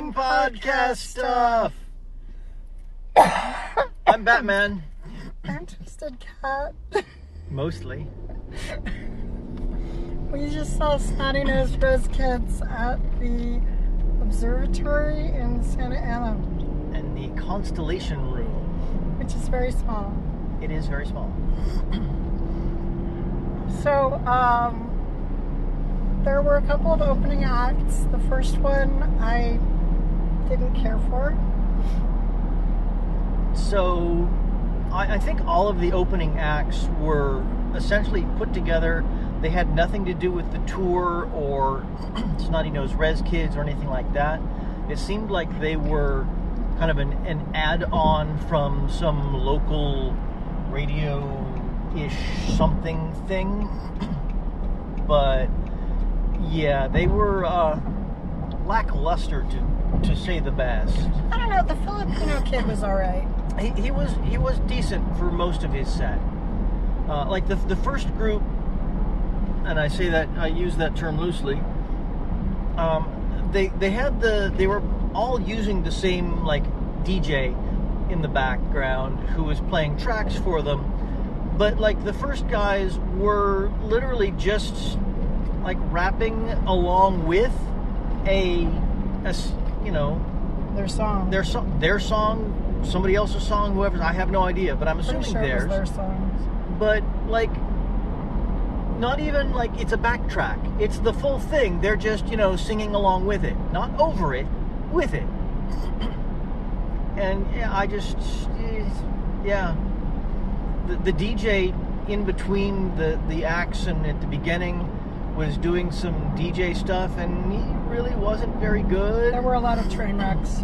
Random podcast stuff. I'm Batman. I'm Twisted Cat. Mostly. We just saw Snotty Nosed Rez Kids at the observatory in Santa Ana, And the Constellation Room. which is very small. It is very small. So, there were a couple of opening acts. The first one I didn't care for. So, I think all of the opening acts were essentially put together. They had nothing to do with the tour or Snotty Nosed Rez Kids or anything like that. It seemed like they were kind of an add-on from some local radio-ish something thing. But yeah, they were lackluster to say the best. I don't know, the Filipino kid was alright. He was decent for most of his set. Like the first group, and I say that, I use that term loosely. They were all using the same like DJ in the background who was playing tracks for them, but like the first guys were literally just like rapping along with a you know, their song, somebody else's song, whoever's, I have no idea, but I'm assuming Pretty sure theirs. it was their songs. But like, not even like it's a backtrack. It's the full thing. They're just, you know, singing along with it, not over it, with it. And yeah, the DJ in between the acts and at the beginning was doing some DJ stuff, and he really wasn't very good. There were a lot of train wrecks.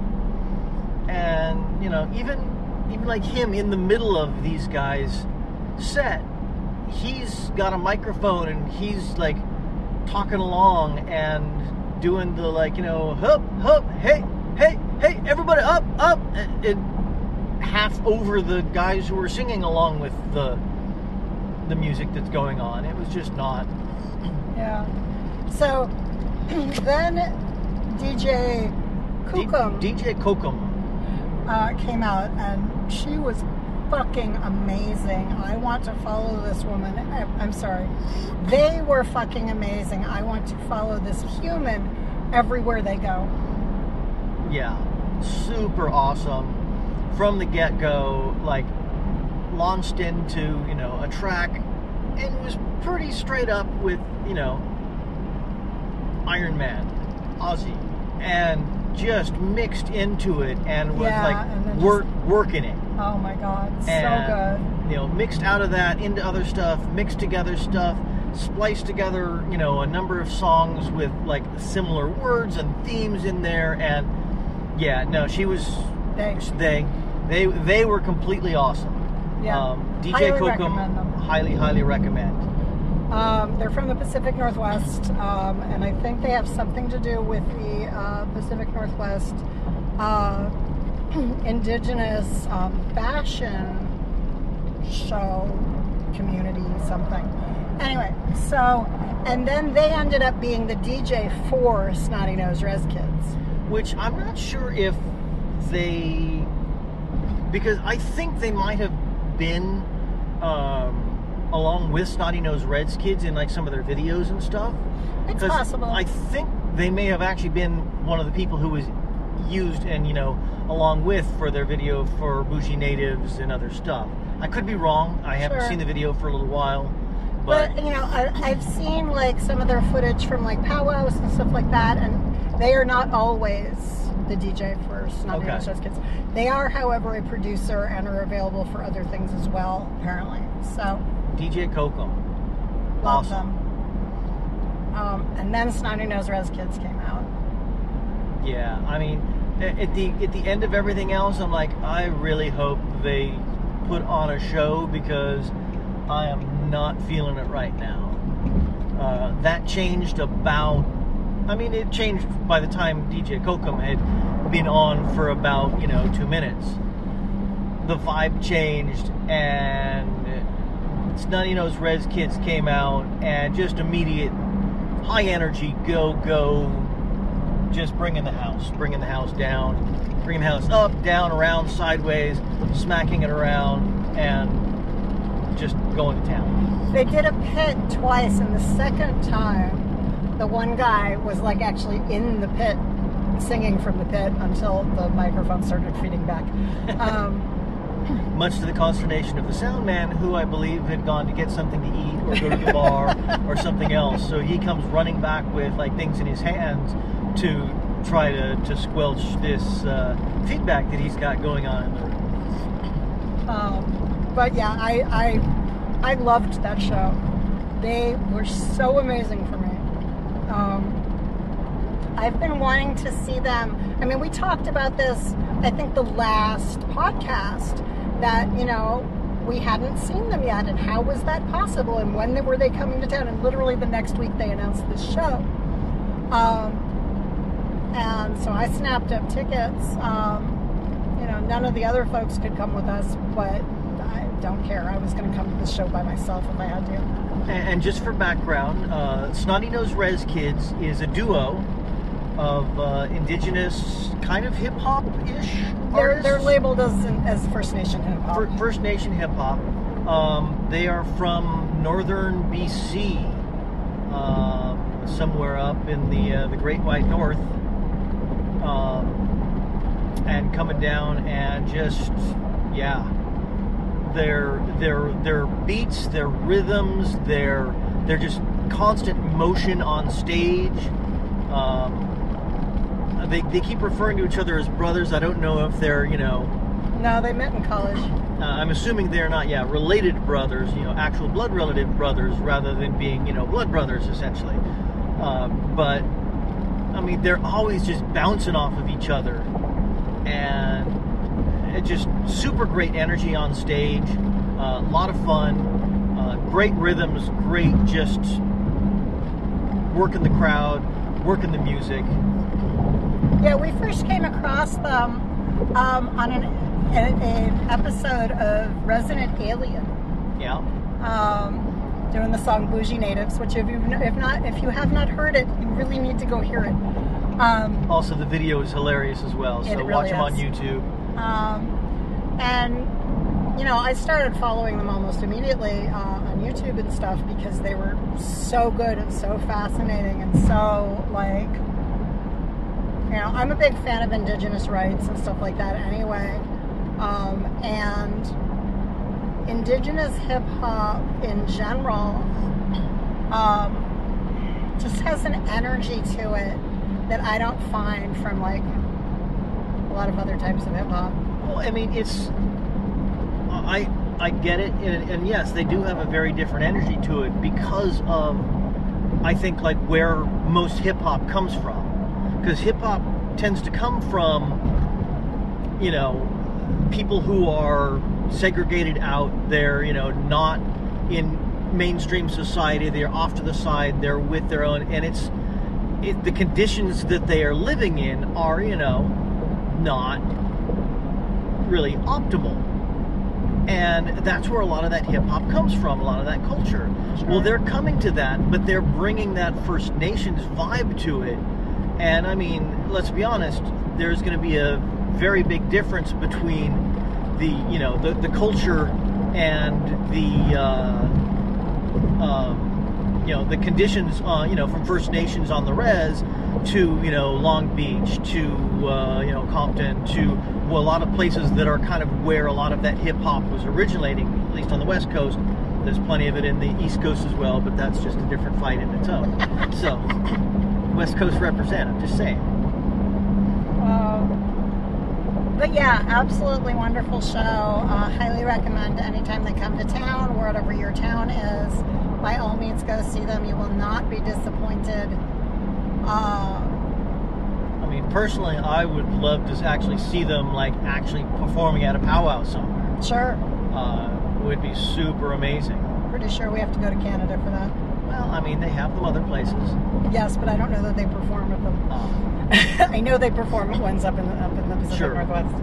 And you know, even like him in the middle of these guys' set, he's got a microphone and he's like talking along and doing the like, you know, hup, hey, everybody up, and half over the guys who were singing along with the music that's going on. It was just not. Yeah. So then DJ Kokum DJ Kokum came out, and she was fucking amazing. I want to follow this woman. I'm sorry. They were fucking amazing. I want to follow this human everywhere they go. Yeah. Super awesome. From the get-go, like, launched into, you know, a track and was pretty straight up with, you know, Iron Man, Ozzy, and just mixed into it and was working it. Oh my God, so And, good. You know, mixed out of that into other stuff, mixed together stuff, spliced together, you know, a number of songs with like similar words and themes in there, and yeah, no, she was. They were completely awesome. Yeah. DJ Highly Kokum, recommend them. highly recommend. They're from the Pacific Northwest, and I think they have something to do with the Pacific Northwest indigenous fashion show community something. Anyway, so, and then they ended up being the DJ for Snotty Nosed Rez Kids. Which I'm not sure if they, because I think they might have been along with Snotty Nosed Rez Kids in like some of their videos and stuff. It's possible. I think they may have actually been one of the people who was used and, you know, along with for their video for Bougie Natives and other stuff. I could be wrong. I haven't seen the video for a little while. But you know, I've seen like some of their footage from like powwows and stuff like that, and they are not always the DJ for Snotty Nosed Rez Kids. They are, however, a producer and are available for other things as well, apparently. So DJ Kokum, love awesome. them. And then Snotty Nosed Rez Kids came out. Yeah, I mean, at the end of everything else, I'm like, I really hope they put on a show, because I am not feeling it right now. That changed about, I mean, it changed by the time DJ Kokum had been on for about, you know, 2 minutes. The vibe changed, and Snotty Nosed Rez Kids came out, and just immediate high energy, go, just bringing the house down, bringing the house up, down, around, sideways, smacking it around, and just going to town. They did a pit twice, and the second time, the one guy was like actually in the pit, singing from the pit until the microphone started feeding back. Much to the consternation of the sound man, who I believe had gone to get something to eat or go to the bar or something else. So he comes running back with like things in his hands to try to squelch this feedback that he's got going on in the room. But yeah, I loved that show. They were so amazing for me. I've been wanting to see them. I mean, we talked about this, I think, the last podcast, that, you know, we hadn't seen them yet, and how was that possible, and when were they coming to town? And literally the next week they announced this show. And so I snapped up tickets. You know, none of the other folks could come with us, but I don't care. I was going to come to this show by myself if I had to. And just for background, Snotty Nose Rez Kids is a duo of indigenous kind of hip-hop-ish artists. They're labeled as First Nation hip-hop. First Nation hip-hop. They are from northern BC, somewhere up in the Great White North, and coming down and just, yeah, their beats, their rhythms, their just constant motion on stage. They keep referring to each other as brothers. I don't know if they're, you know... No, they met in college. I'm assuming they're not, related brothers, actual blood relative brothers, rather than being, blood brothers, essentially. But, I mean, they're always just bouncing off of each other. And it just super great energy on stage. A lot of fun. Great rhythms. Great just working the crowd, working the music. Yeah, we first came across them on an episode of Resident Alien. Yeah. Doing the song "Bougie Natives," which if you have not heard it, you really need to go hear it. Also, the video is hilarious as well, so really watch them on YouTube. And I started following them almost immediately on YouTube and stuff, because they were so good and so fascinating and so like. I'm a big fan of indigenous rights and stuff like that anyway. And indigenous hip-hop in general just has an energy to it that I don't find from, like, a lot of other types of hip-hop. Well, I mean, it's... I get it, and yes, they do have a very different energy to it because of, I think, like, where most hip-hop comes from. Because hip-hop tends to come from, people who are segregated out. They're, not in mainstream society. They're off to the side. They're with their own. And the conditions that they are living in are, not really optimal. And that's where a lot of that hip-hop comes from, a lot of that culture. Sure. Well, they're coming to that, but they're bringing that First Nations vibe to it. And I mean, let's be honest, there's going to be a very big difference between the culture and the conditions from First Nations on the res to Long Beach to Compton to a lot of places that are kind of where a lot of that hip hop was originating, at least on the West Coast. There's plenty of it in the East Coast as well, but that's just a different fight in its own. So, West Coast represent, I'm just saying. But yeah, absolutely wonderful show. Highly recommend anytime they come to town, wherever your town is. By all means, go see them. You will not be disappointed. I mean, personally, I would love to actually see them, like, actually performing at a powwow somewhere. Sure. Would be super amazing. Pretty sure we have to go to Canada for that. Well, I mean, they have them other places. Yes, but I don't know that they perform at them. I know they perform at ones up in the Pacific Northwest.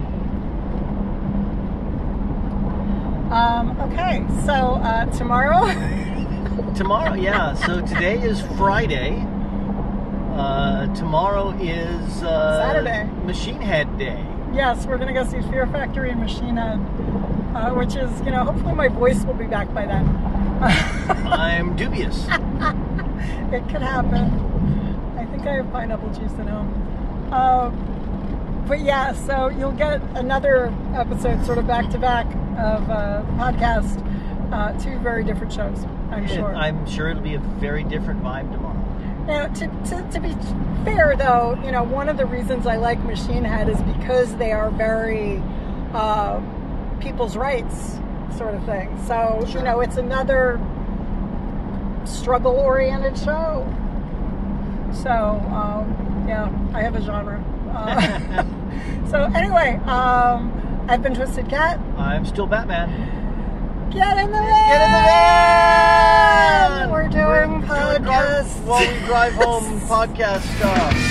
Okay, so tomorrow? Tomorrow, yeah. So today is Friday. Tomorrow is Saturday. Machine Head Day. Yes, we're going to go see Fear Factory and Machine Head, which is, hopefully my voice will be back by then. I'm dubious. It could happen. I think I have pineapple juice at home. But yeah, so you'll get another episode sort of back-to-back of podcast. Two very different shows, I'm sure. I'm sure it'll be a very different vibe tomorrow. Now, to be fair, though, one of the reasons I like Machine Head is because they are very people's rights sort of thing. So, Sure. It's another struggle-oriented show. So, yeah, I have a genre. So, anyway, I've been Twisted Cat. I'm still Batman. Get in the van! Get in the van! We're doing podcasts. While we drive home podcast stuff.